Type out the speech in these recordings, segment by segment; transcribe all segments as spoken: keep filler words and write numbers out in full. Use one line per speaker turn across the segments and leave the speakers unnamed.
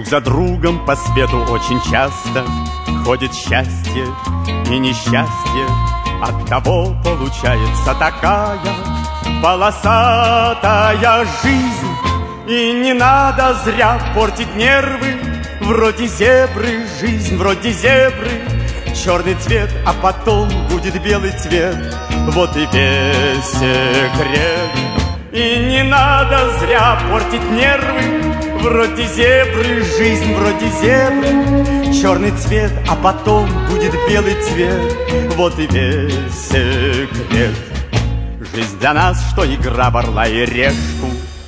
за другом по свету очень часто ходит счастье и несчастье. Оттого получается такая полосатая жизнь. И не надо зря портить нервы. Вроде зебры, жизнь вроде зебры. Черный цвет, а потом будет белый цвет. Вот и весь секрет. И не надо зря портить нервы. Вроде зебры, жизнь вроде зебры. Черный цвет, а потом будет белый цвет. Вот и весь секрет. Жизнь для нас, что игра в орла и решку.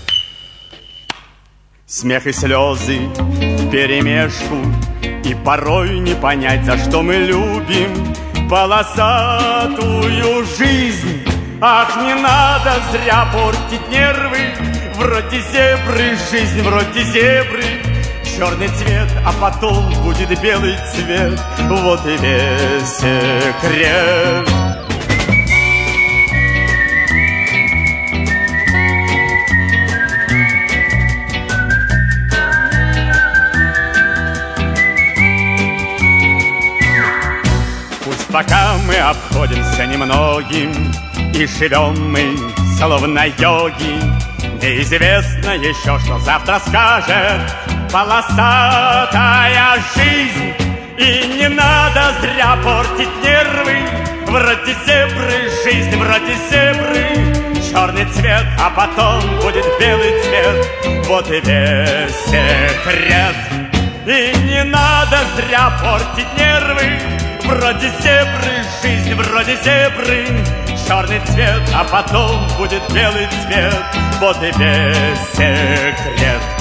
Смех и слезы вперемешку. И порой не понять, за что мы любим полосатую жизнь. Ах, не надо зря портить нервы. Вроде зебры, жизнь вроде зебры. Черный цвет, а потом будет белый цвет. Вот и весь секрет. Пусть пока мы обходимся немногим и живем мы словно йоги, неизвестно еще, что завтра скажет полосатая жизнь. И не надо зря портить нервы. Вроде зебры, жизнь вроде зебры. Черный цвет, а потом будет белый цвет. Вот и весь секрет. И не надо зря портить нервы. Вроде зебры, жизнь вроде зебры. Черный цвет, а потом будет белый цвет. Вот и весь секрет.